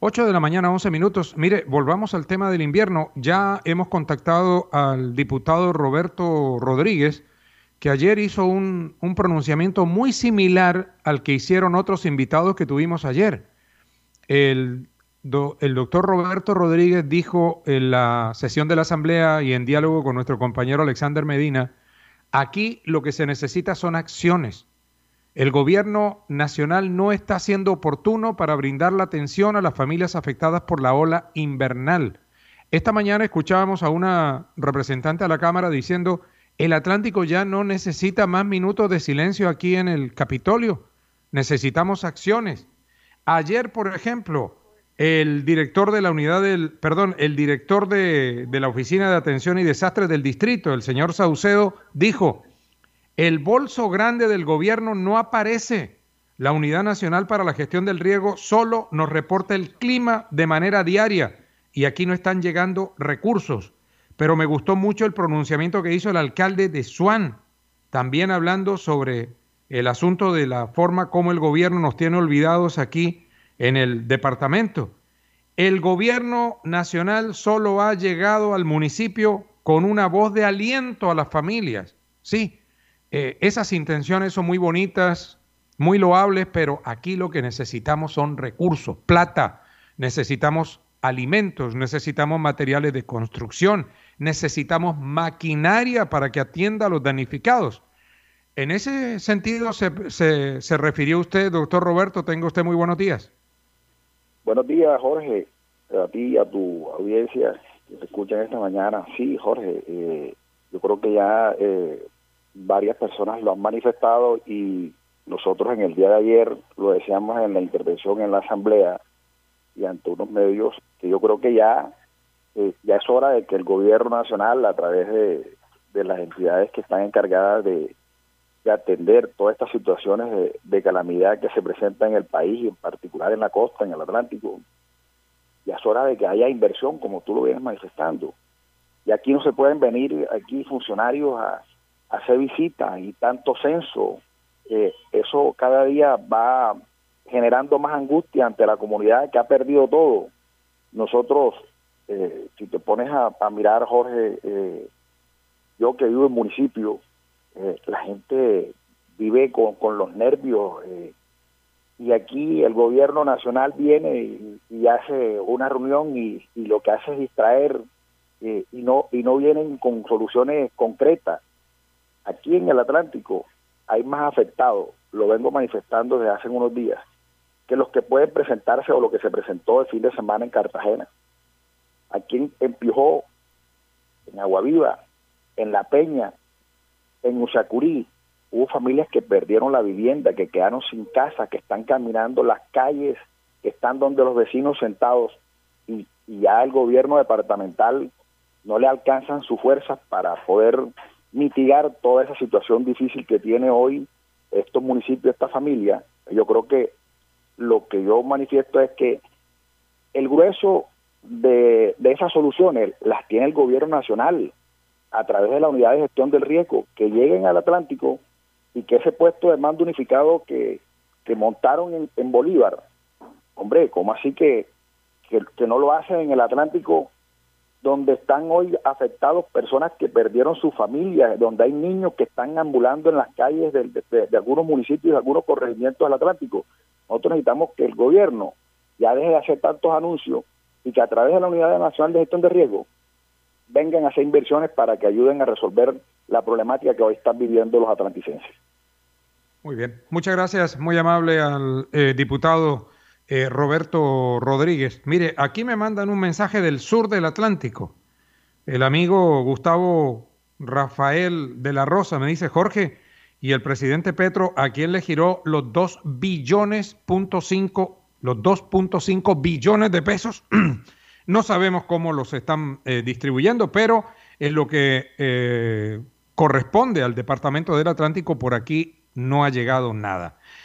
8 de la mañana, 11 minutos. Mire, volvamos al tema del invierno. Ya hemos contactado al diputado Roberto Rodríguez, que ayer hizo un pronunciamiento muy similar al que hicieron otros invitados que tuvimos ayer. El doctor Roberto Rodríguez dijo en la sesión de la Asamblea y en diálogo con nuestro compañero Alexander Medina, aquí lo que se necesita son acciones. El gobierno nacional no está siendo oportuno para brindar la atención a las familias afectadas por la ola invernal. Esta mañana escuchábamos a una representante de la Cámara diciendo, el Atlántico ya no necesita más minutos de silencio aquí en el Capitolio, necesitamos acciones. Ayer, por ejemplo, el director de la el director de la Oficina de Atención y Desastres del Distrito, el señor Saucedo, dijo, el bolso grande del gobierno no aparece. La Unidad Nacional para la Gestión del Riesgo solo nos reporta el clima de manera diaria y aquí no están llegando recursos. Pero me gustó mucho el pronunciamiento que hizo el alcalde de Suán, también hablando sobre el asunto de la forma como el gobierno nos tiene olvidados aquí en el departamento. El gobierno nacional solo ha llegado al municipio con una voz de aliento a las familias. Sí, esas intenciones son muy bonitas, muy loables, pero aquí lo que necesitamos son recursos, plata, necesitamos alimentos, necesitamos materiales de construcción, necesitamos maquinaria para que atienda a los damnificados. En ese sentido se refirió usted, doctor Roberto, tenga usted muy buenos días. Buenos días, Jorge, a ti y a tu audiencia que te escuchan esta mañana. Sí, Jorge, yo creo que ya varias personas lo han manifestado y nosotros en el día de ayer lo decíamos en la intervención en la Asamblea y ante unos medios que yo creo que ya es hora de que el gobierno nacional, a través de las entidades que están encargadas de atender todas estas situaciones de calamidad que se presentan en el país, y en particular en la costa, en el Atlántico, ya es hora de que haya inversión, como tú lo vienes manifestando. Y aquí no se pueden venir aquí funcionarios a hacer visitas y tanto censo. Eso cada día va generando más angustia ante la comunidad que ha perdido todo. Nosotros, si te pones a mirar, Jorge, yo que vivo en municipio, la gente vive con los nervios y aquí el gobierno nacional viene y hace una reunión y lo que hace es distraer y no vienen con soluciones concretas. Aquí en el Atlántico hay más afectados, lo vengo manifestando desde hace unos días, que los que pueden presentarse o lo que se presentó el fin de semana en Cartagena. Aquí en Piojó, en Aguaviva, en La Peña, en Usacurí, hubo familias que perdieron la vivienda, que quedaron sin casa, que están caminando las calles, que están donde los vecinos sentados y ya el gobierno departamental no le alcanzan sus fuerzas para poder mitigar toda esa situación difícil que tiene hoy estos municipios, esta familia. Yo creo que lo que yo manifiesto es que el grueso de esas soluciones las tiene el gobierno nacional a través de la unidad de gestión del riesgo, que lleguen al Atlántico y que ese puesto de mando unificado que montaron en Bolívar, hombre, ¿cómo así que no lo hacen en el Atlántico, donde están hoy afectados personas que perdieron sus familias, donde hay niños que están ambulando en las calles de algunos municipios, de algunos corregimientos del Atlántico? Nosotros necesitamos que el gobierno ya deje de hacer tantos anuncios y que a través de la Unidad Nacional de Gestión de Riesgo vengan a hacer inversiones para que ayuden a resolver la problemática que hoy están viviendo los atlanticenses. Muy bien, muchas gracias, muy amable al diputado Roberto Rodríguez. Mire, aquí me mandan un mensaje del sur del Atlántico. El amigo Gustavo Rafael de la Rosa me dice, Jorge, y el presidente Petro, ¿a quién le giró los 2.5 billones de pesos? No sabemos cómo los están distribuyendo, pero en lo que corresponde al Departamento del Atlántico, por aquí no ha llegado nada.